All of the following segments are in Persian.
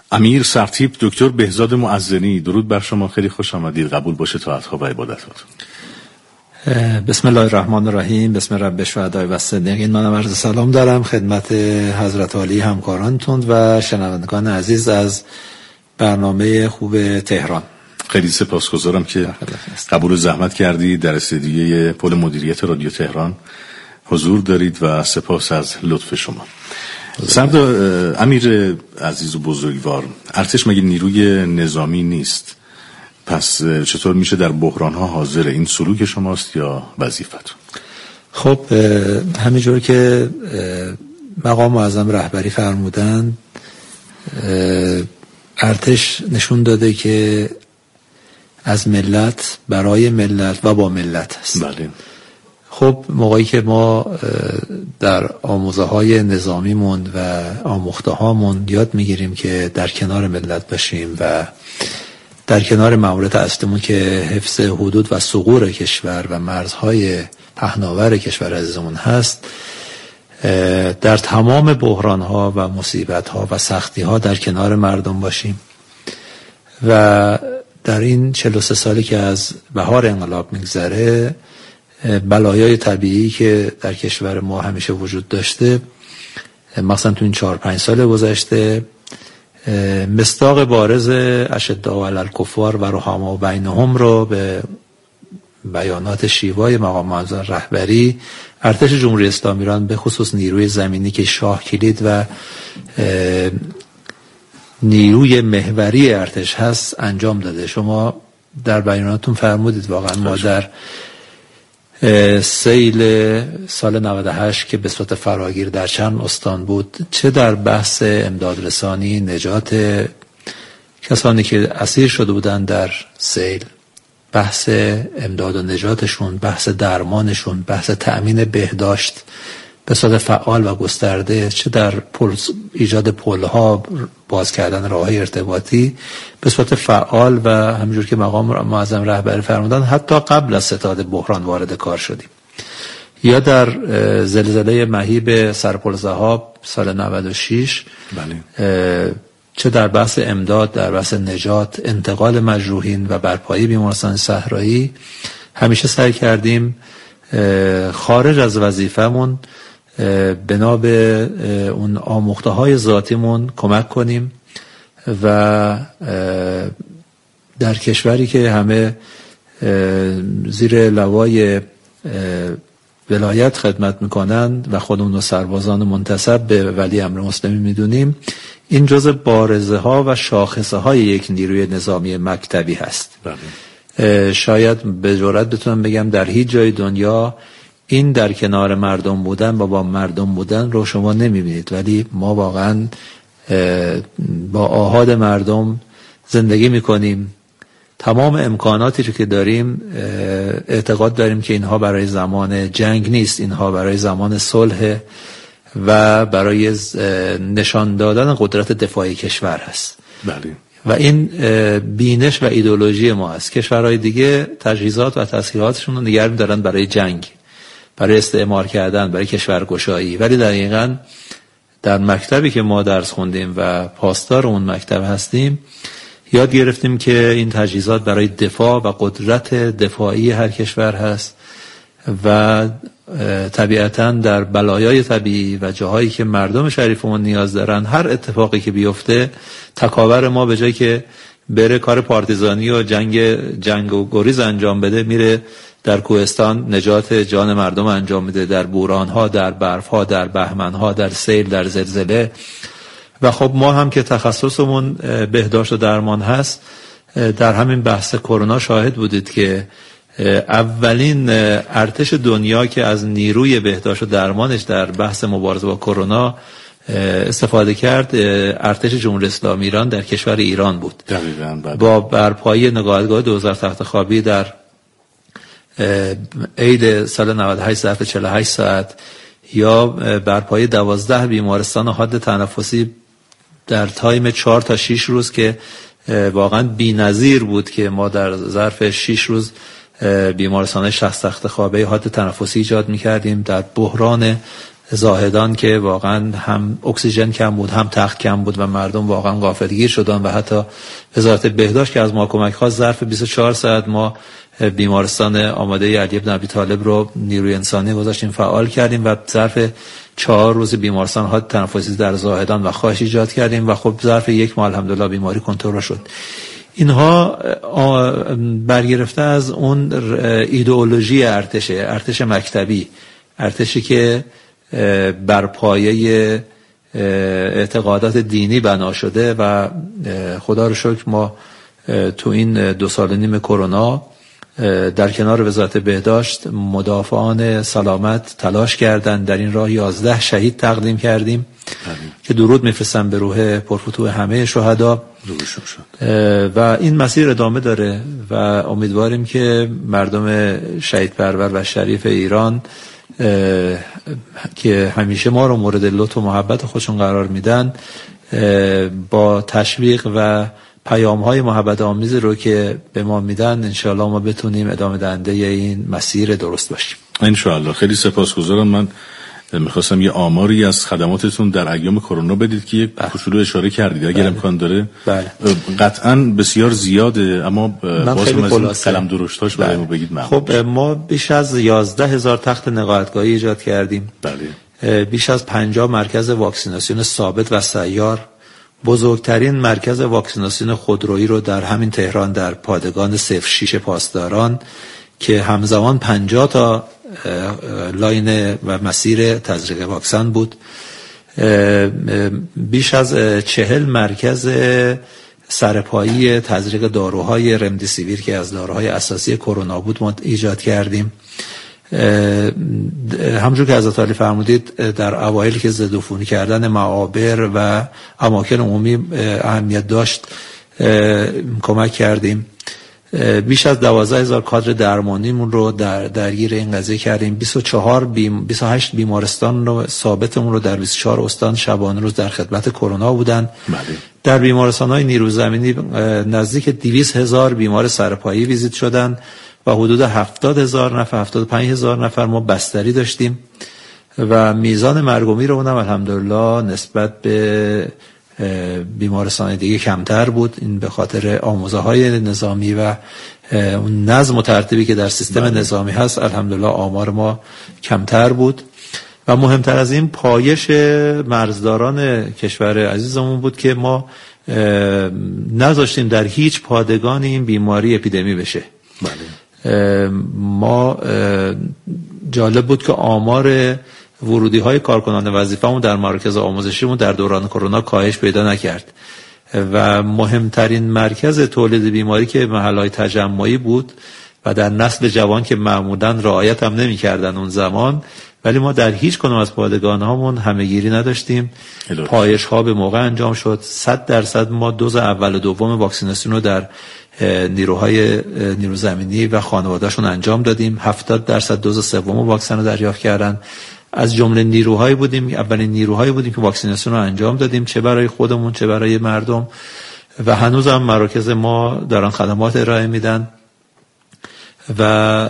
امیر سرتیپ دکتر بهزاد معزنی، درود بر شما، خیلی خوش آمدید. قبول باشه طاعت‌ها و عبادت‌هاتون. بسم الله الرحمن الرحیم. بسم رب الشهداء و الصدیقین. من عرض سلام دارم خدمت حضرت عالی همکارانتون و شنوندگان عزیز از برنامه خوب تهران. خیلی سپاسگزارم که قبول زحمت کردید در استودیوی پل مدیریت رادیو تهران حضور دارید و سپاس از لطف شما. سردار امیر عزیز و بزرگوار، ارتش مگه نیروی نظامی نیست؟ پس چطور میشه در بحران‌ها حاضره؟ این سلوک شماست یا وظیفتون؟ خب همینجور که مقام معظم رهبری فرمودن، ارتش نشون داده که از ملت، برای ملت و با ملت هست. بله. خب موقعی که ما در آموزه های نظامیمون و آموخته هامون یاد میگیریم که در کنار ملت باشیم و در کنار ماموریت اصلیمون که حفظ حدود و ثغور کشور و مرزهای پهناور کشور عزیزمون هست، در تمام بحران ها و مصیبت ها و سختی ها در کنار مردم باشیم و در این 43 سالی که از بهار انقلاب میگذره، بلایای طبیعی که در کشور ما همیشه وجود داشته، مثلا تو این 4-5 سال گذشته، مصداق بارز اشداء علی الکفار و رحماء بینهم رو به بیانات شیوای مقام معظم رهبری ارتش جمهوری اسلامی ایران به خصوص نیروی زمینی که شاه کلید و نیروی محوری ارتش هست انجام داده. شما در بیاناتتون فرمودید واقعا ما در سیل سال 98 که به صورت فراگیر در چند استان بود، چه در بحث امداد رسانی، نجات کسانی که اسیر شده بودند در سیل، بحث امداد و نجاتشون، بحث درمانشون، بحث تأمین بهداشت به صورت فعال و گسترده، چه در ایجاد پل‌ها، باز کردن راه‌های ارتباطی به صورت فعال و همینجور که مقام معظم رهبری فرمودن حتی قبل از ستاد بحران وارد کار شدیم. یا در زلزله مهیب سرپل ذهاب سال 96، بله. چه در بحث امداد، در بحث نجات، انتقال مجروحین و برپایی بیمارستان صحرایی، همیشه سعی کردیم خارج از وظیفمون بنا به اون آموخته های ذاتیمون کمک کنیم و در کشوری که همه زیر لوای ولایت خدمت میکنند و خودمون رو سربازان منتسب به ولی امر مسلمی میدونیم، این جزء بارزه ها و شاخصه های یک نیروی نظامی مکتبی هست. شاید به جرئت بتونم بگم در هیچ جای دنیا این در کنار مردم بودن و با مردم بودن رو شما نمیبینید، ولی ما واقعا با آحاد مردم زندگی میکنیم. تمام امکاناتی رو که داریم اعتقاد داریم که اینها برای زمان جنگ نیست، اینها برای زمان صلح و برای نشان دادن قدرت دفاعی کشور هست. بله. و این بینش و ایدئولوژی ما هست. کشورهای دیگه تجهیزات و تسهیلاتشون رو نگه می‌دارن برای جنگ، برای استعمار کردن، برای کشورگشایی، ولی دقیقاً در مکتبی که ما درس خوندیم و پاسدار اون مکتب هستیم یاد گرفتیم که این تجهیزات برای دفاع و قدرت دفاعی هر کشور هست و طبیعتاً در بلایای طبیعی و جاهایی که مردم شریفمون نیاز دارن، هر اتفاقی که بیفته تکاور ما به جای که بره کار پارتیزانی و جنگ و گریز انجام بده، میره در کوهستان نجات جان مردم انجام میده، در بورانها، در برفها، در بهمنها، در سیل، در زلزله. و خب ما هم که تخصصمون بهداشت و درمان هست، در همین بحث کرونا شاهد بودید که اولین ارتش دنیا که از نیروی بهداشت و درمانش در بحث مبارزه با کرونا استفاده کرد ارتش جمهوری اسلامی ایران در کشور ایران بود. با برپایی نگاهگاه 2000 تخت خوابی در عید سال 98 ظرف 48 ساعت، یا برپایی 12 بیمارستان حاد تنفسی در تایم 4 تا 6 روز که واقعا بی‌نظیر بود که ما در ظرف 6 روز بیمارستان 60 تخت خوابه حاد تنفسی ایجاد می‌کردیم در بحران زاهدان که واقعا هم اکسیژن کم بود، هم تخت کم بود و مردم واقعا غافلگیر شدن و حتی وزارت بهداشت که از ما کمک خواست ظرف 24 ساعت ما بیمارستان آماده علی بن ابی طالب رو نیروی انسانی گذاشتیم فعال کردیم و ظرف 4 روز بیمارستان حاد تنفسی در زاهدان و خواش ایجاد کردیم و خب ظرف 1 ماه الحمدلله بیماری کنترل شد. اینها برگرفته از اون ایدئولوژی ارتش مکتبی، ارتشی که بر پایه اعتقادات دینی بنا شده و خدا رو شکر ما تو این 2 سال و نیم کرونا در کنار وزارت بهداشت مدافعان سلامت تلاش کردند، در این راه 11 شهید تقدیم کردیم که درود میفرستم به روح پرفتوح همه شهدا و این مسیر ادامه داره و امیدواریم که مردم شهید پرور و شریف ایران که همیشه ما رو مورد لطف و محبت خودشون قرار میدن با تشویق و پیام‌های محبت آمیز رو که به ما میدن انشاءالله ما بتونیم ادامه دهنده این مسیر درست باشیم انشاءالله. خیلی سپاسگزارم. من میخواستم یه آماری از خدماتتون در ایام کرونا بدید که یک کوچولو اشاره کردید اگر امکان داره. بله. قطعاً بسیار زیاده اما بازم از این قلم درشتاش برای ما بگید ممنون. خب ما بیش از 11,000 تخت نقاهتگاهی ایجاد کردیم. بله. بیش از 50 مرکز واکسیناسیون ثابت و سیار، بزرگترین مرکز واکسیناسیون خودرویی رو در همین تهران در پادگان 06 پاسداران که همزمان 50 تا لاین و مسیر تزریق واکسن بود، بیش از 40 مرکز سرپایی تزریق داروهای رمدیسیویر که از داروهای اساسی کرونا بود ما ایجاد کردیم. همونجور که حضرت عالی فرمودید در اوایل که ضد عفونی کردن معابر و اماکن عمومی اهمیت داشت کمک کردیم. بیش از 12,000 کادر درمانیمون رو درگیر این قضیه کردیم. 28 بیمارستان رو ثابتمون رو در 24 استان شبانه روز در خدمت کرونا بودن. بله. در بیمارستان‌های نیروی زمینی نزدیک 200,000 بیمار سرپایی ویزیت شدن و حدود 70,000 نفر 75,000 نفر ما بستری داشتیم و میزان مرگومیر اونم الحمدلله نسبت به بیمارستان دیگه کمتر بود. این به خاطر آموزه‌های نظامی و اون نظم و ترتیبی که در سیستم نظامی هست الحمدلله آمار ما کمتر بود و مهمتر از این پایش مرزداران کشور عزیزمون بود که ما نذاشتیم در هیچ پادگانی این بیماری اپیدمی بشه. بله. ما جالب بود که آمار ورودی های کارکنان وظیفه‌مون در مراکز آموزشیمون در دوران کرونا کاهش پیدا نکرد و مهمترین مرکز تولید بیماری که محل‌های تجمعی بود و در نسل جوان که معمولاً رعایت هم نمی‌کردن اون زمان، ولی ما در هیچ کدوم از پادگان‌هامون همه‌گیری نداشتیم. پایش‌ها به موقع انجام شد. 100% ما دوز اول و دوم واکسیناسیون رو در نیرو زمینی و خانواده‌شون انجام دادیم. 70% دوز سوم واکسن رو دریافت کردن. از جمله نیروهایی بودیم، اولین نیروهایی بودیم که واکسیناسیون رو انجام دادیم، چه برای خودمون چه برای مردم و هنوز هم مراکز ما دارن خدمات ارائه میدن و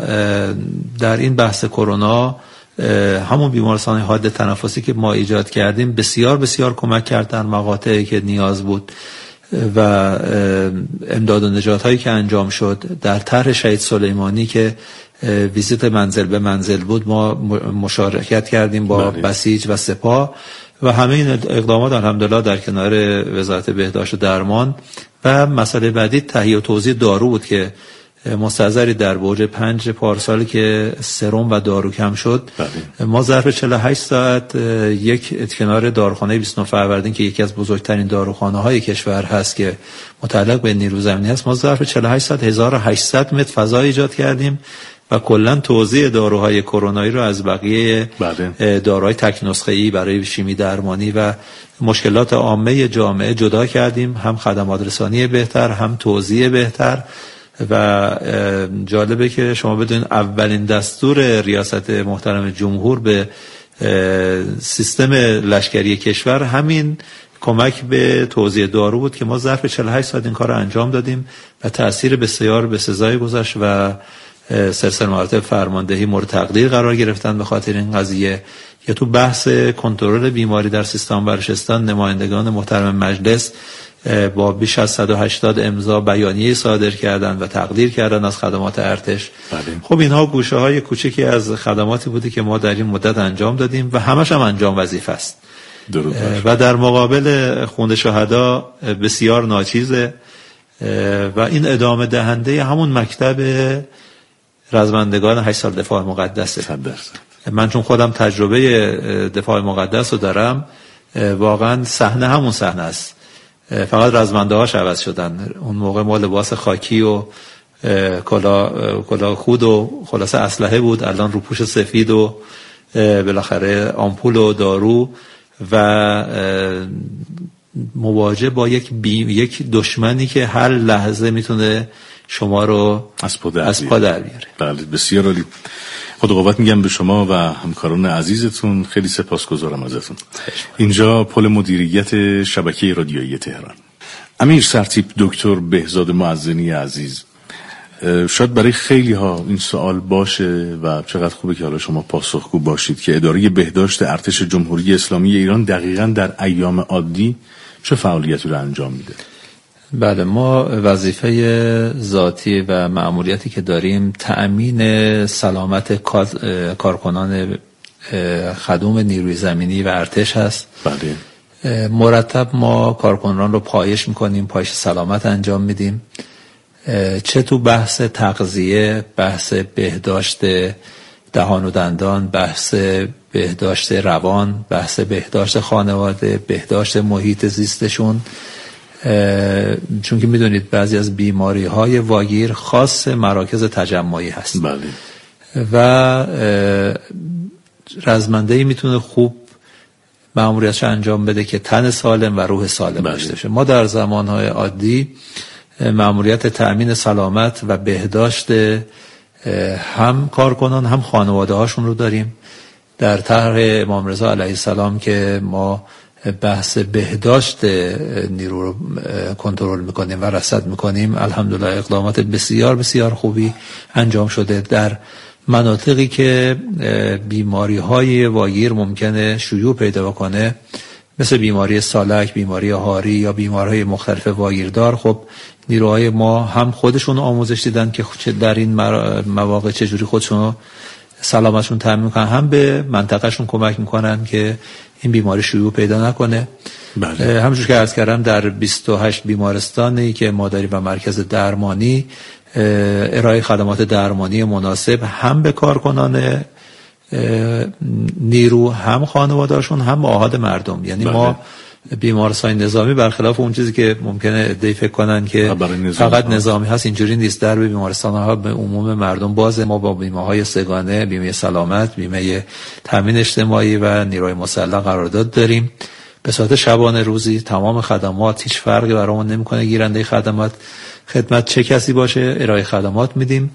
در این بحث کرونا همون بیمارستان حاد تنفسی که ما ایجاد کردیم بسیار بسیار کمک کرد در مقاطعی که نیاز بود و امداد و نجات هایی که انجام شد. در طرح شهید سلیمانی که ویزیت منزل به منزل بود ما مشارکت کردیم با بسیج و سپاه و همه این اقدامات الحمدلله در کنار وزارت بهداشت و درمان. و مسئله بعدی تهیه و توزیع دارو بود که مستحضری در برج 5 پارسال که سرم و دارو کم شد. ما ظرف 48 ساعت یک کنار داروخانه 29 فروردین که یکی از بزرگترین داروخانه های کشور هست که متعلق به نیرو زمینی است، ما ظرف 48 ساعت 1800 متر فضا ایجاد کردیم و کلا توزیع داروهای کرونایی رو از بقیه داروهای تک نسخه‌ای برای شیمی درمانی و مشکلات عامه جامعه جدا کردیم، هم خدمات رسانی بهتر هم توزیع بهتر. و جالبه که شما بدونید اولین دستور ریاست محترم جمهور به سیستم لشکری کشور همین کمک به توزیع دارو بود که ما ظرف 48 ساعت این کار رو انجام دادیم و تأثیر بسیار بسزایی گذاشت و سلسله مراتب فرماندهی مورد تقدیر قرار گرفتن به خاطر این قضیه. یا تو بحث کنترل بیماری در سیستان بلوچستان نمایندگان محترم مجلس با بیش از 180 امضا بیانیه صادر کردن و تقدیر کردن از خدمات ارتش. خب اینها گوشه های کوچکی از خدماتی بوده که ما در این مدت انجام دادیم و همش هم انجام وظیفه است و در مقابل خون شهدا بسیار ناچیزه و این ادامه دهنده همون مکتب رزمندگان 8 سال دفاع مقدسه. من چون خودم تجربه دفاع مقدس رو دارم، واقعا صحنه همون صحنه است، فقط رزمنده هاش عوض شدن. اون موقع ما لباس خاکی و کلاه خود و خلاصه اسلحه بود، الان روپوش سفید و بالاخره آمپول و دارو و مواجه با یک دشمنی که هر لحظه میتونه شما رو از پا در بیاره. بله بسیار عالی. خدا قوت میگم به شما و همکاران عزیزتون، خیلی سپاسگزارم ازتون. اینجا پل مدیریت شبکه رادیویی تهران. امیر سرتیپ دکتر بهزاد معزنی عزیز، شاید برای خیلی ها این سوال باشه و چقدر خوبه که حالا شما پاسخگو باشید که اداره بهداشت ارتش جمهوری اسلامی ایران دقیقاً در ایام عادی چه فعالیتی رو انجام میده؟ بله، ما وظیفه ذاتی و مأموریتی که داریم تأمین سلامت کارکنان خدوم نیروی زمینی و ارتش هست. بله. مرتب ما کارکنان رو پایش میکنیم، پایش سلامت انجام میدیم، چه تو بحث تغذیه، بحث بهداشت دهان و دندان، بحث بهداشت روان، بحث بهداشت خانواده، بهداشت محیط زیستشون، چون که میدونید بعضی از بیماری های واگیر خاص مراکز تجمعی هست. بله. و رزمنده‌ای میتونه خوب مأموریتش انجام بده که تن سالم و روح سالم داشته باشه. ما در زمانهای عادی مأموریت تأمین سلامت و بهداشت هم کارکنان هم خانواده هاشون رو داریم. در طرح امام رضا علیه السلام که ما بحث بهداشت نیرو رو کنترل میکنیم و رصد میکنیم، الحمدلله اقدامات بسیار بسیار خوبی انجام شده در مناطقی که بیماری های واگیر ممکنه شیوع پیدا کنه، مثل بیماری سالک، بیماری هاری یا بیماری‌های مختلف واگیردار. خب نیروهای ما هم خودشون آموزش دیدن که در این مواقع چجوری خودشون سلامتشون تامین میکنن، هم به منطقهشون کمک میکنن که این بیماری شیوع پیدا نکنه. بله. همونجور که عرض کردم در 28 بیمارستانی که ما داریم و مرکز درمانی ارائه خدمات درمانی مناسب هم به کارکنان نیرو، هم خانواده‌شون، هم آحاد مردم. یعنی بله. ما بیمارستان نظامی برخلاف اون چیزی که ممکنه عده‌ای فکر کنن که فقط نظامی هست، اینجوری نیست. در بیمارستان‌ها به عموم مردم بازه. ما با بیمه‌های سگانه، بیمه سلامت، بیمه تامین اجتماعی و نیروی مسلح قرارداد داریم. به صورت شبانه روزی تمام خدمات، هیچ فرقی برامون نمی‌کنه گیرنده خدمت چه کسی باشه، ارائه خدمات میدیم.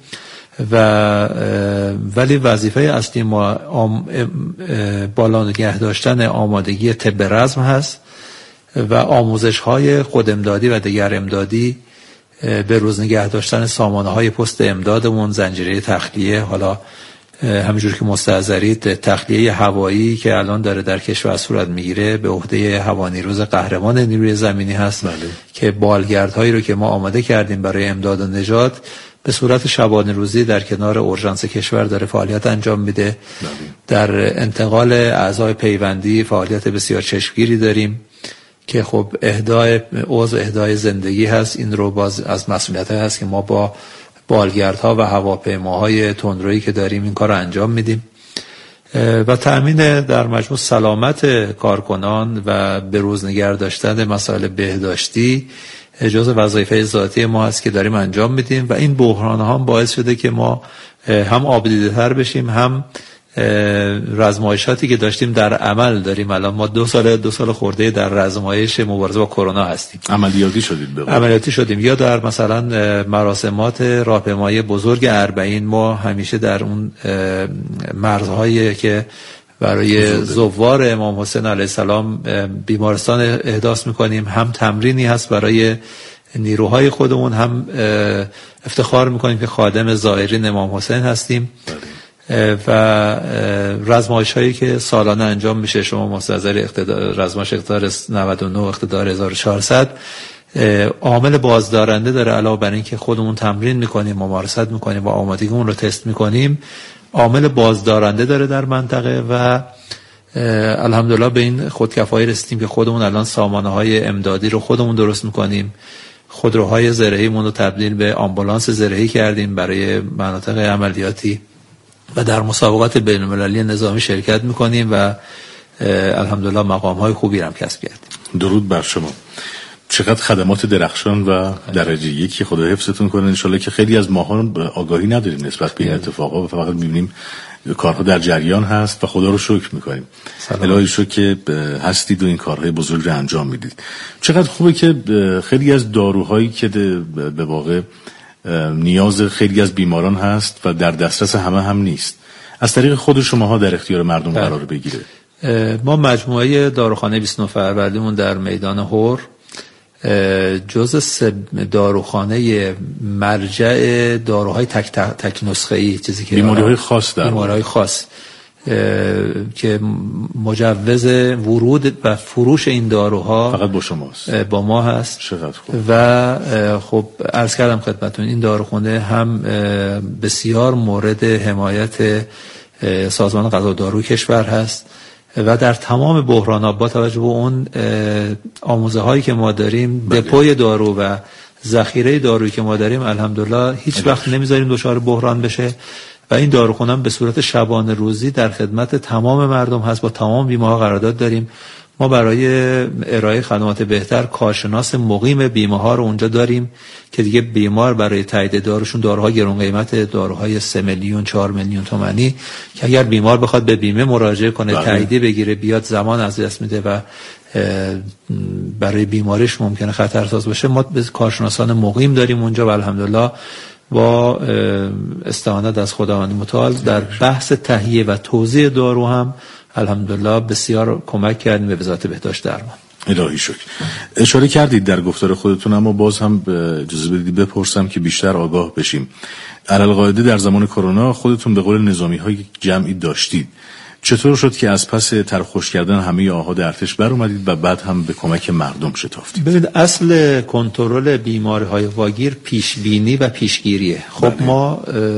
ولی وظیفه اصلی ما بالا نگه داشتن آمادگی طب رزم هست و آموزش های خودامدادی و دیگر امدادی، به روز نگه داشتن سامانه های پست امدادمون، زنجیره تخلیه، حالا همینجور که مستحضرید تخلیه هوایی که الان داره در کشور صورت میگیره به عهده هوانیروز قهرمان نیروی زمینی هست. بله. که بالگردهایی رو که ما آماده کردیم برای امداد و نجات به صورت شبانه روزی در کنار اورژانس کشور داره فعالیت انجام میده. بله. در انتقال اعضای پیوندی فعالیت بسیار چشمگیری داریم که خب اهدای زندگی هست. این رو باز از مسئولیت هست که ما با بالگردها و هواپیماهای تندرویی که داریم این کار رو انجام میدیم و تأمین در مجموع سلامت کارکنان و به روز نگه داشتن مسائل بهداشتی جزء وظایف ذاتی ما هست که داریم انجام میدیم و این بحران ها هم باعث شده که ما هم آبدیده‌تر بشیم، هم رزمایشاتی که داشتیم در عمل داریم. الان ما دو سال خورده در رزمایش مبارزه با کرونا هستیم. عملیاتی شدیم یا در مثلا مراسمات راهپیمایی بزرگ اربعین ما همیشه در اون مرزهایی که برای زوار امام حسین علیه السلام بیمارستان احداث میکنیم، هم تمرینی هست برای نیروهای خودمون، هم افتخار میکنیم که خادم زائرین امام حسین هستیم. و رزمایش‌هایی که سالانه انجام میشه، شما مستحضر رزمایش اقتدار 99 اقتدار 1400 عامل بازدارنده داره. علاوه بر این که خودمون تمرین میکنیم، ممارست میکنیم و آمادگیمون رو تست میکنیم، عامل بازدارنده داره در منطقه و الحمدلله به این خودکفایی رسیدیم که خودمون الان سامانه‌های امدادی رو خودمون درست میکنیم. خودروهای زرعیمون رو تبدیل به آمبولانس زرعی کردیم برای مناطق عملیاتی و در مسابقات بین‌المللی نظامی شرکت میکنیم و الحمدلله مقام‌های خوبی هم کسب کردیم. درود بر شما. چقدر خدمات درخشان و درجه یکی، خدا حفظتون کنه انشالله، که خیلی از ماها آگاهی نداریم نسبت به این اتفاقا و فقط می‌بینیم کارها در جریان هست و خدا رو شکر می‌کنیم. الهی شکر که هستید و این کارهای بزرگ رو انجام میدید. چقدر خوبه که خیلی از داروهایی که به واقع نیاز خیلی از بیماران هست و در دسترس همه هم نیست، از طریق خود شماها در اختیار مردم قرار بگیره. ما مجموعه داروخانه 29 فروردینمون در میدان هور جزء داروخانه مرجع داروهای تک نسخه‌ای، چیزی که بیماری‌های خاص در بیماری‌های خاص که مجوز ورود و فروش این داروها فقط با شماست، با ما هست. چقدر خوب. و خب عرض کردم خدمتتون این داروخانه هم بسیار مورد حمایت سازمان غذا و دارو کشور هست و در تمام بحران‌ها با توجه به اون آموزه هایی که ما داریم، دپوی دارو و ذخیره دارویی که ما داریم، الحمدلله هیچ وقت نمیذاریم دچار بحران بشه و این داروخانه به صورت شبانه روزی در خدمت تمام مردم هست. با تمام بیمه‌ها قرارداد داریم. ما برای ارائه خدمات بهتر کارشناس مقیم بیمه‌ها رو اونجا داریم که دیگه بیمار برای تایید داروشون، داروها گران قیمت، داروهای 3 میلیون 4 میلیون تومانی، که اگر بیمار بخواد به بیمه مراجعه کنه، تایید بگیره، بیاد زمان از دست میده و برای بیماریش ممکنه خطرساز باشه. ما کارشناسان مقیم داریم اونجا و الحمدلله با استعانت از خداوند متعال در بحث تهیه و توزیع دارو هم الحمدلله بسیار کمک کردیم به وزارت بهداشت درمان. الهی شکر. اشاره کردید در گفتار خودتون، اما باز هم اجازه بدید بپرسم که بیشتر آگاه بشیم. علالقاعده در زمان کرونا خودتون به قول نظامی‌های جمعی داشتید. چطور شد که از پس ترخوش کردن همه آهاد ارتش بر اومدید و بعد هم به کمک مردم شتافتید؟ ببینید، اصل کنترل بیماری‌های واگیر پیشبینی و پیشگیریه. خب ما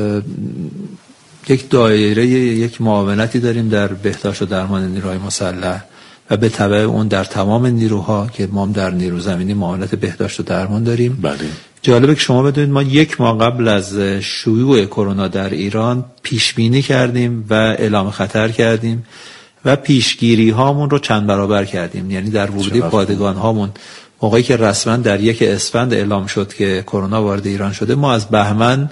یک دایره، یک معاونتی داریم در بهداشت و درمان نیروهای مسلح و به تبع اون در تمام نیروها که ما در نیرو زمینی معاونت بهداشت و درمان داریم. بله. جالبه که شما بدونید ما 1 ماه قبل از شیوع کرونا در ایران پیش بینی کردیم و اعلام خطر کردیم و پیشگیری هامون رو چند برابر کردیم. یعنی در ورودی پادگان هامون موقعی که رسما در 1 اسفند اعلام شد که کرونا وارد ایران شده، ما از بهمن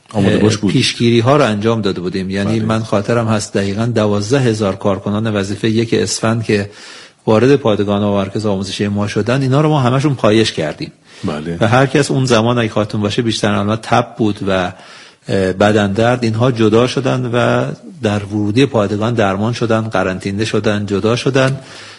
پیشگیری ها رو انجام داده بودیم. یعنی من خاطرم هست دقیقاً 12,000 کارکنان وظیفه 1 اسفند که وارد پادگان ها و مرکز آموزشی ما شدن، اینا رو ما همشون پایش کردیم. بله. و هر کس اون زمان اگه خاطرتون باشه بیشتر علامت تب بود و بدن درد، اینها جدا شدن و در ورودی پادگان درمان شدن، قرنطینه شدن، جدا شدن.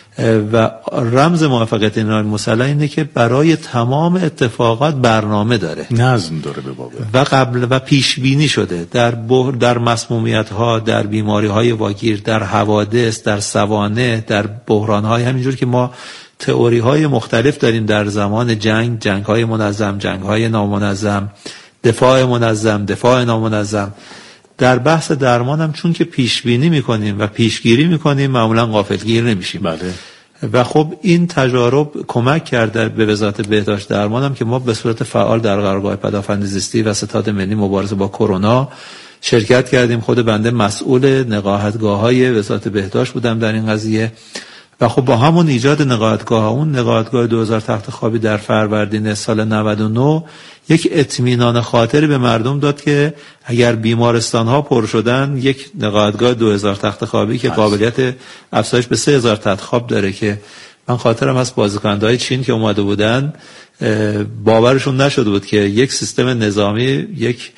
و رمز موفقیت نیروهای مسلح اینه که برای تمام اتفاقات برنامه داره، نظم داره به واقع و قبل و پیش بینی شده در مسمومیت ها، در بیماری های واگیر، در حوادث، در سوانح، در بحران های. همینجور که ما تئوری های مختلف داریم در زمان جنگ های منظم، جنگ های نامنظم، دفاع منظم، دفاع نامنظم. در بحث درمان هم چون که پیش بینی میکنیم و پیشگیری میکنیم، معمولا غافلگیر نمیشیم. بله. و خب این تجارب کمک کرده به وزارت بهداشت درمان هم که ما به صورت فعال در قرارگاه پدافند زیستی و ستاد ملی مبارزه با کرونا شرکت کردیم. خود بنده مسئول نقاهتگاه‌های وزارت بهداشت بودم در این قضیه و خب با همون ایجاد نقاهتگاه 2000 تخت خوابی در فروردین سال 99 یک اطمینان خاطری به مردم داد که اگر بیمارستان ها پر شدن، یک نقاهتگاه 2000 تخت خوابی که قابلیت افزایش به 3000 تخت خواب داره، که من خاطرم هست بازیکن‌های چین که اومده بودن باورشون نشده بود که یک سیستم نظامی، یک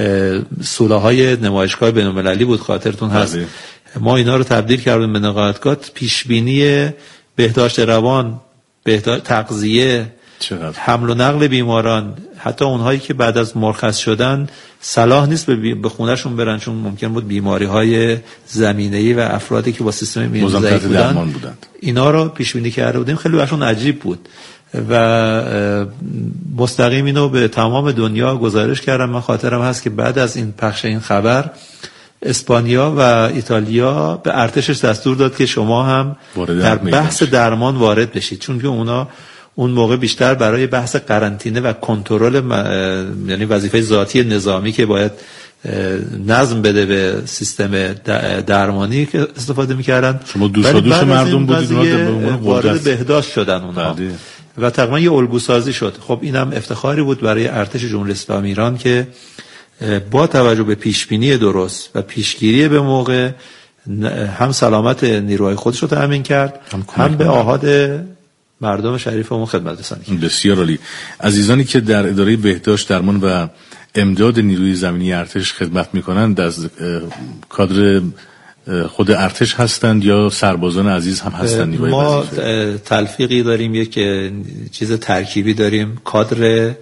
سولاهای نمایشگاه بین‌المللی بود، خاطرتون هست. ما اینا رو تبدیل کردیم به نقاهتگاه پیشبینی بهداشت روان، تغذیه، حمل و نقل بیماران، حتی اونهایی که بعد از مرخص شدن صلاح نیست به خونهشون برن چون ممکن بود بیماری‌های زمینه‌ای و افرادی که با سیستم ایمنی ضعیف بودن اینا رو پیش بینی کرده بودیم. خیلی براشون عجیب بود و مستقیم اینو به تمام دنیا گزارش کردم. من خاطرم هست که بعد از این پخش این خبر اسپانیا و ایتالیا به ارتشش دستور داد که شما هم در بحث درمان وارد بشید، چون که اونا اون موقع بیشتر برای بحث قرنطینه و کنترل یعنی وظیفه ذاتی نظامی که باید نظم بده به سیستم درمانی که استفاده می‌کردن. شما دوش مردم بودید وارد بهداشت شدن اونها و تقریبا یه الگو سازی شد. خب اینم افتخاری بود برای ارتش جمهوری اسلامی ایران که با توجه به پیشبینی درست و پیشگیری به موقع هم سلامت نیروهای خودش رو تامین کرد، هم به آحاد مردم شریفمون خدمت رسانی کرد. بسیار عالی. عزیزانی که در اداره بهداشت، درمان و امداد نیروی زمینی ارتش خدمت می‌کنند از کادر خود ارتش هستند یا سربازان عزیز هم هستند؟ ما تلفیقی داریم، یک چیز ترکیبی داریم، کادر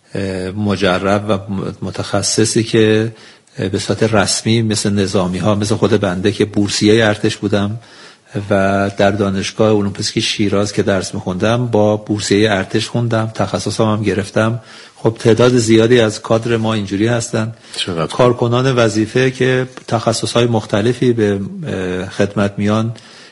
مجرب و متخصصی که به صورت رسمی مثل نظامی ها، مثل خود بنده که بورسیه ارتش بودم و در دانشگاه علوم پزشکی شیراز که درس می‌خوندم با بورسیه ارتش خوندم، تخصصم هم گرفتم. خب تعداد زیادی از کادر ما اینجوری هستن، کارکنان وظیفه که تخصص‌های مختلفی به خدمت میان،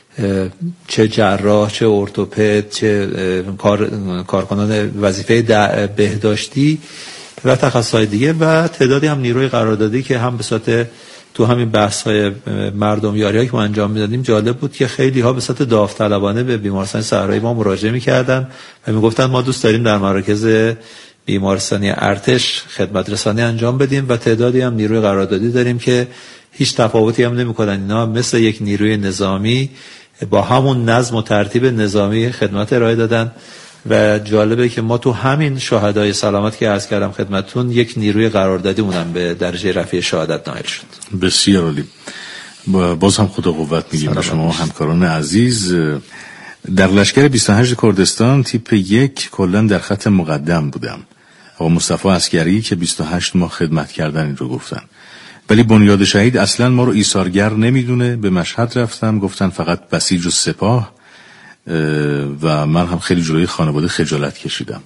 چه جراح، چه ارتوپد، چه کارکنان وظیفه بهداشتی و تخصص‌های دیگه و تعدادی هم نیروی قراردادی که هم به صورت تو همین بحث‌های مردم یاری‌هایی که ما انجام می‌دادیم جالب بود که خیلی‌ها به صورت داوطلبانه به بیمارستان صحرایی ما مراجعه می‌کردن و می‌گفتن ما دوست داریم در مراکز بیمارستانی ارتش خدمت رسانی انجام بدیم و تعدادی هم نیروی قراردادی داریم که هیچ تفاوتی هم نمی‌کنن. اینا مثل یک نیروی نظامی با همون نظم و ترتیب نظامی خدمت ارائه دادن و جالبه که ما تو همین شهدای سلامت که عرض کردم خدمتتون یک نیروی قراردادی مونم به درجه رفیع شهادت نائل شد. بسیار عالی. باز هم خدا قوت میگیم به شما همکاران عزیز. در لشکر 28 کردستان تیپ 1 کلا در خط مقدم بودم. آقا مصطفی عسکری که 28 ماه خدمت کردن این رو گفتن، ولی بنیاد شهید اصلا ما رو ایثارگر نمیدونه. به مشهد رفتم گفتن فقط بسیج و سپاه و من هم خیلی جلوی خانواده خجالت کشیدم.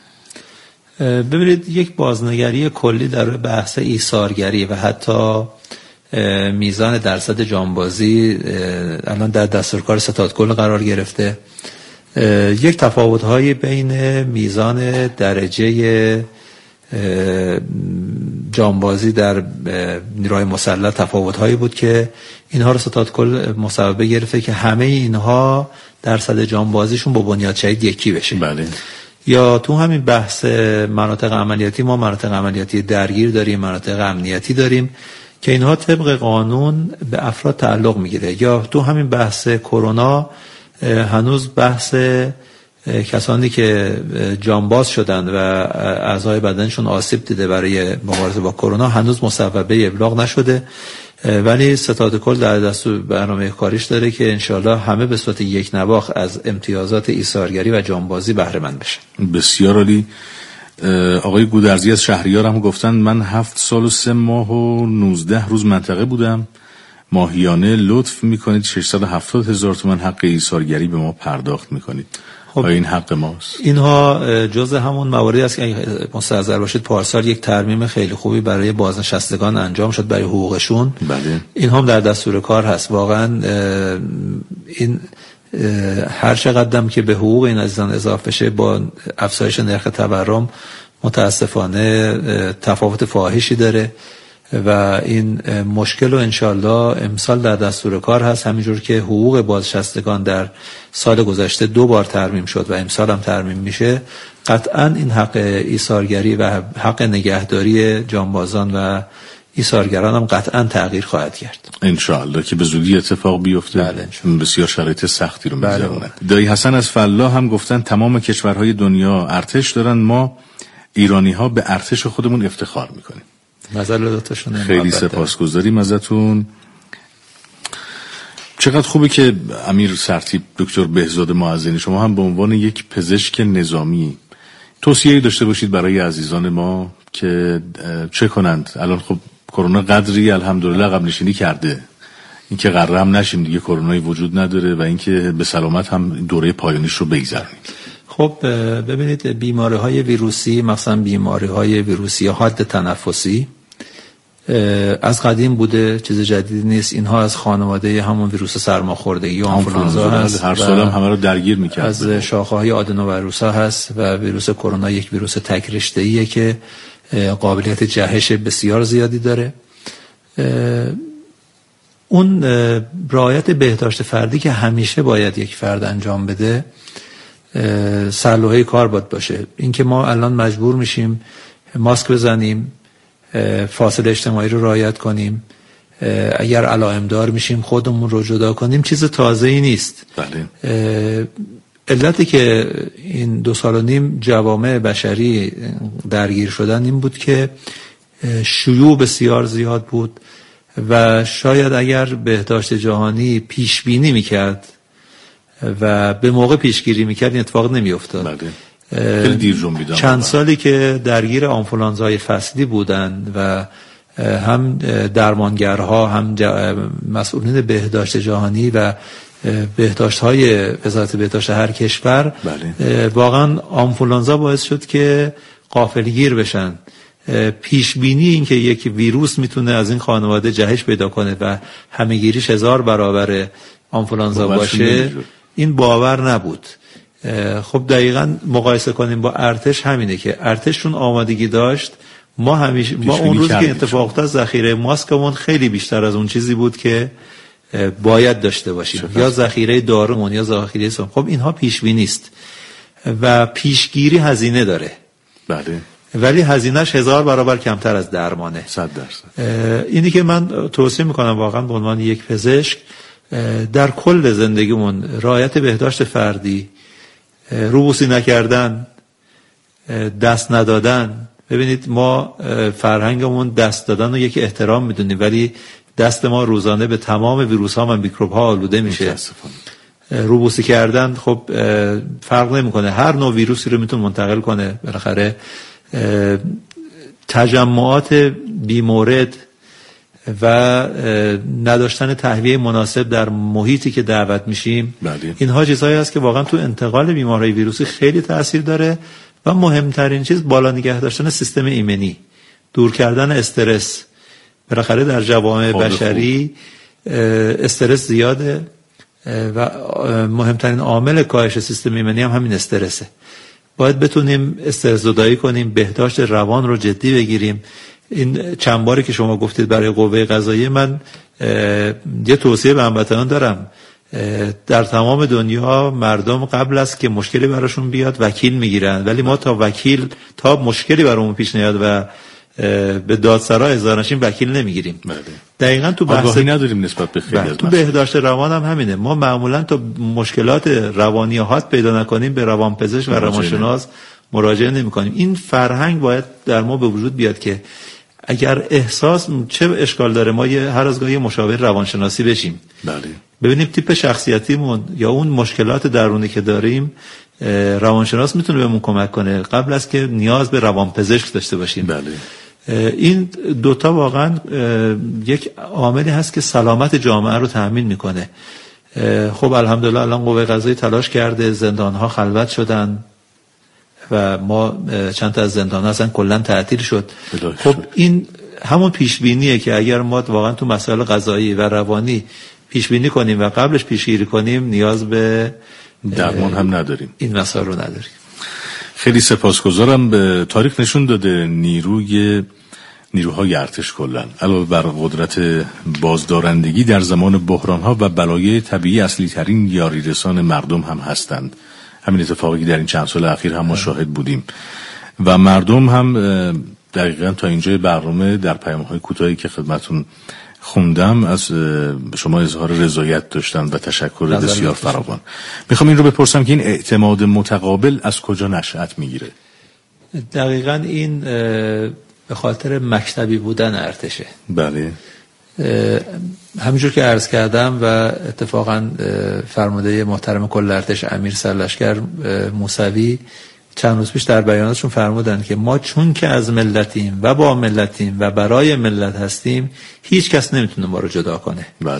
ببینید یک بازنگری کلی در بحث ایثارگری و حتی میزان درصد جانبازی الان در دستورکار ستادکل قرار گرفته. یک تفاوت‌های بین میزان درجه جانبازی در نیروهای مسلح تفاوت‌هایی بود که اینها رو ستادکل مصوبه گرفته که همه اینها درصد جانبازیشون با بنیاد شهید یکی بشه. بله. یا تو همین بحث مناطق عملیاتی ما مناطق عملیاتی درگیر داریم، مناطق امنیتی داریم که اینها طبق قانون به افراد تعلق میگیره. یا تو همین بحث کرونا هنوز بحث کسانی که جانباز شدن و اعضای بدنشون آسیب دیده برای مبارزه با کرونا هنوز مصوبه ابلاغ نشده، ولی ستادکل در دستور برنامه کاریش داره که انشالله همه به صورت یک نواخت از امتیازات ایثارگری و جانبازی بهره مند بشن. بسیار عالی. آقای گودرزی از شهریار هم گفتن من 7 سال و 3 ماه و 19 روز منطقه بودم، ماهیانه لطف میکنید 670,000 تومان حق ایثارگری به ما پرداخت میکنید. خب این حق ماست. اینها جزء همون مواردی است که مستحضر باشید پارسال یک ترمیم خیلی خوبی برای بازنشستگان انجام شد برای حقوقشون. بله. این هم در دستور کار هست. واقعا این هر چقدرم که به حقوق این عزیزان اضافه بشه با افزایش نرخ تورم متاسفانه تفاوت فاحشی داره و این مشکل رو انشالله امسال در دستور کار هست. همینجور که حقوق بازنشستگان در سال گذشته 2 بار ترمیم شد و امسال هم ترمیم میشه، قطعا این حق ایثارگری و حق نگهداری جانبازان و ایثارگران هم قطعا تغییر خواهد کرد انشالله که به زودی اتفاق بیفته. بله بسیار شرایط سختی رو می‌ذارن. دایی حسن از فلاح هم گفتن تمام کشورهای دنیا ارتش دارن، ما ایرانی‌ها به ارتش خودمون افتخار میکنیم. خیلی سپاسگزاریم ازتون. چقدر خوبه که امیر سرتیپ دکتر بهزاد معزنی شما هم به عنوان یک پزشک نظامی توصیه‌ای داشته باشید برای عزیزان ما که چه کنند؟ الان خب کرونا قدری الحمدلله عقب نشینی کرده، اینکه قراره هم نشیم دیگه کرونایی وجود نداره و اینکه به سلامت هم دوره پایانیش رو بگذرونیم. خب ببینید بیماری‌های ویروسی، مثلا بیماری‌های ویروسی حاد تنفسی از قدیم بوده، چیز جدید نیست. اینها از خانواده همون ویروس سرماخوردگی یا آنفولانزا هست. هر سال هم همه رو درگیر می‌کرد. از شاخه‌های آدنوویروس هست و ویروس کرونا یک ویروس تک رشته‌ایه که قابلیت جهش بسیار زیادی داره. اون رعایت بهداشت فردی که همیشه باید یک فرد انجام بده سرلوحه کار باشه. اینکه ما الان مجبور میشیم ماسک بزنیم، فاصله اجتماعی رو رعایت کنیم، اگر علائم دار میشیم خودمون رو جدا کنیم، چیز تازه‌ای نیست. بله. علتی که این 2.5 سال جوامع بشری درگیر شدن این بود که شیوع بسیار زیاد بود و شاید اگر بهداشت جهانی پیش بینی میکرد و به موقع پیشگیری میکرد این اتفاق نمیافتاد. بله. خیلی دیر جنبیدن. چند سالی که درگیر آنفولانزای فصلی بودن و هم درمانگرها هم مسئولین بهداشت جهانی و بهداشت‌های وزارت بهداشت هر کشور، بله. واقعا آنفولانزا باعث شد که غافلگیر بشن. پیش بینی این که یک ویروس میتونه از این خانواده جهش پیدا کنه و همه‌گیریش 1000 برابر آنفولانزا باشه این باور نبود. خب دقیقاً مقایسه کنیم با ارتش همینه که ارتششون آمادگی داشت. ما اون روز که اتفاق افتاد ذخیره ماسکمون خیلی بیشتر از اون چیزی بود که باید داشته باشیم، یا ذخیره دارومون یا ذخیره سم. خب اینها پیش بینی است و پیشگیری هزینه داره. بله. ولی هزینهش 1000 برابر کمتر از درمانه. 100%. اینی که من توصیه میکنم واقعا به عنوان یک پزشک در کل زندگیمون رعایت بهداشت فردی، روبوسی نکردن، دست ندادن. ببینید ما فرهنگمون دست دادن رو یک احترام میدونیم ولی دست ما روزانه به تمام ویروس ها و میکروب ها آلوده میشه. روبوسی کردن خب فرق نمیکنه، هر نوع ویروسی رو میتونه منتقل کنه. بالاخره تجمعات بیمورد و نداشتن تهویه مناسب در محیطی که دعوت میشیم، بله. اینها چیزهایی هست که واقعا تو انتقال بیماری ویروسی خیلی تأثیر داره و مهمترین چیز بالا نگه داشتن سیستم ایمنی، دور کردن استرس. بالاخره در جوامع بشری استرس زیاده و مهمترین عامل کاهش سیستم ایمنی هم همین استرسه. باید بتونیم استرس زدایی کنیم، بهداشت روان رو جدی بگیریم. این چند باری که شما گفتید برای قوه قضاییه، من یه توصیه به هموطنان دارم. در تمام دنیا مردم قبل از که مشکلی براشون بیاد وکیل میگیرن، ولی ما تا مشکلی برامون پیش نیاد و به دادسرا احضارنشین وکیل نمیگیریم. دقیقاً تو بحث نداریم نسبت به خیلی از تو بهداشت روان هم همینه. ما معمولاً تا مشکلات روانی حاد پیدا نکنیم به روانپزشک و روانشناس مراجعه نمی‌کنیم. این فرهنگ باید در ما به وجود بیاد که اگر احساس چه اشکال داره ما هر از گاهی مشاور روانشناسی بشیم. بله. ببینیم تیپ شخصیتیمون یا اون مشکلات درونی که داریم روانشناس میتونه بهمون کمک کنه قبل از که نیاز به روانپزشک داشته باشیم. بله. این دوتا واقعا یک عاملی هست که سلامت جامعه رو تأمین میکنه. خب الحمدلله الان قوه قضاییه تلاش کرده، زندانها خلوت شدن و ما چند تا از زندان‌ها اصلا کلا تعطیل شد. خب این همون پیش بینیه که اگر ما واقعا تو مسائل قضایی و روانی پیش بینی کنیم و قبلش پیشگیری کنیم نیاز به درمان هم نداریم، این مسائل رو نداریم. خیلی سپاسگزارم. به تاریخ نشون داده نیروهای ارتش کلا علاوه بر قدرت بازدارندگی در زمان بحران‌ها و بلایای طبیعی اصلی ترین یاری رسان مردم هم هستند. همین اتفاقی در این چند سال اخیر هم ما شاهد بودیم و مردم هم دقیقاً تا اینجای برنامه در پیام‌های کوتاهی که خدمتون خوندم از شما اظهار رضایت داشتن و تشکر بسیار فراوان. میخوام این رو بپرسم که این اعتماد متقابل از کجا نشأت میگیره؟ دقیقاً این به خاطر مکتبی بودن ارتشه. بله. همینجور که عرض کردم و اتفاقاً فرمانده محترم کل ارتش امیر سرلشکر موسوی چند روز پیش در بیاناتشون فرمودن که ما چون که از ملتیم و با ملتیم و برای ملت هستیم، هیچ کس نمیتونه ما رو جدا کنه. بله.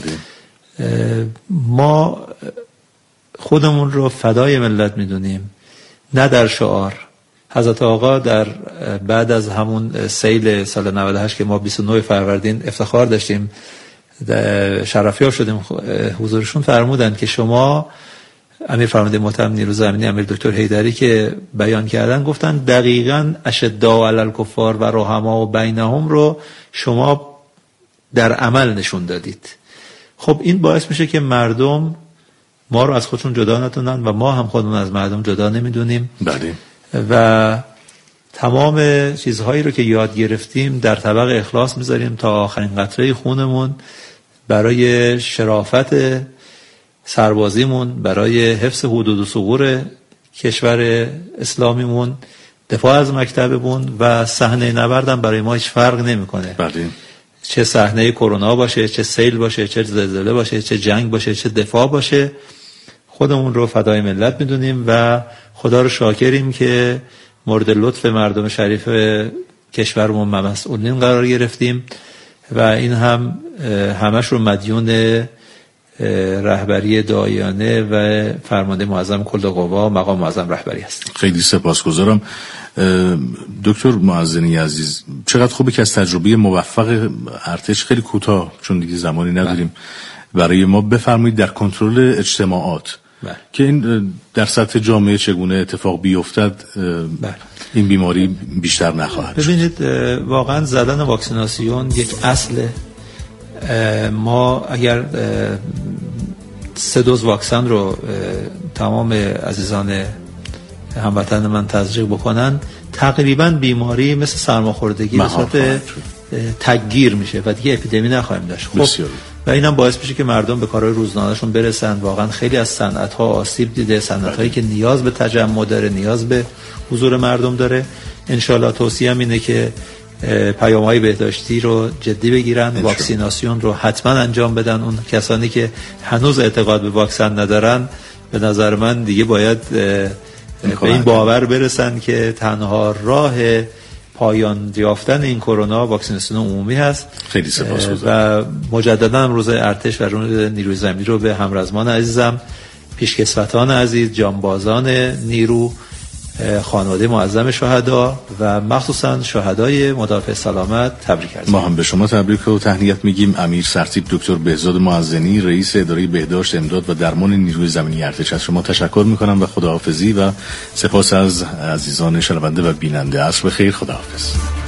ما خودمون رو فدای ملت میدونیم، نه در شعار. حضرت آقا در بعد از همون سیل سال 98 که ما 29 فروردین افتخار داشتیم، شرفیاب شدیم حضورشون، فرمودن که شما، امیر فرمانده محترم نیروی زمینی امیر دکتر حیدری که بیان کردن، گفتن دقیقاً اشداء علی الکفار و رحماء بینهم رو شما در عمل نشون دادید. خب این باعث میشه که مردم ما رو از خودشون جدا ندونن و ما هم خودمون از مردم جدا نمیدونیم. بله. و تمام چیزهایی رو که یاد گرفتیم در طبق اخلاص میذاریم تا آخرین قطره خونمون، برای شرافت سربازیمون، برای حفظ حدود و ثغور کشور اسلامیمون، دفاع از مکتبمون. و صحنه نبردم برای ما هیچ فرق نمیکنه. بله. چه صحنه کرونا باشه، چه سیل باشه، چه زلزله باشه، چه جنگ باشه، چه دفاع باشه، خودمون رو فدای ملت میدونیم و خدا رو شاکریم که مورد لطف مردم شریف کشورمون مسئولین قرار گرفتیم و این هم همش رو مدیون رهبری داعیانه و فرمانده معظم کل قوا مقام معظم رهبری هست. خیلی سپاسگزارم دکتر معزنی عزیز. چقدر خوبه که از تجربه موفق ارتش خیلی کوتاه، چون دیگه زمانی نداریم، برای ما بفرمایید در کنترل اجتماعات که این در سطح جامعه چگونه اتفاق بیفتد این بیماری بیشتر نخواهد. ببینید واقعا زدن واکسیناسیون یک اصله. ما اگر 3 دوز واکسن رو تمام عزیزان هموطن من تزریق بکنن، تقریبا بیماری مثل سرماخوردگی به صورت تگیر میشه و دیگه اپیدمی نخواهیم داشت. خب و اینم باعث میشه که مردم به کارهای روزانه‌شون برسن. واقعا خیلی از صنعت‌ها آسیب دیده، صنعت‌هایی که نیاز به تجمع داره، نیاز به حضور مردم داره. انشالله توصیه‌ام اینه که پیام‌های بهداشتی رو جدی بگیرن، واکسیناسیون رو حتما انجام بدن. اون کسانی که هنوز اعتقاد به واکسن ندارن، به نظر من دیگه باید به این باور برسن که تنها راه پایان یافتن این کرونا واکسیناسیون عمومی هست. خیلی سپاسگزارم. و مجددا روز ارتش و روز نیروی زمینی رو به همرزمان عزیزم، پیشکسوتان عزیز، جانبازان نیرو، خانواده معظم شهدا و مخصوصا شهدای مدافع سلامت تبریک عرض ما هم به شما تبریک و تهنیت میگیم. امیر سرتیپ دکتر بهزاد معزنی، رئیس اداره بهداشت، امداد و درمان نیروی زمینی ارتش، از شما تشکر میکنم و خداحافظی و سپاس از عزیزان شنونده و بیننده. عصر بخیر. خداحافظ.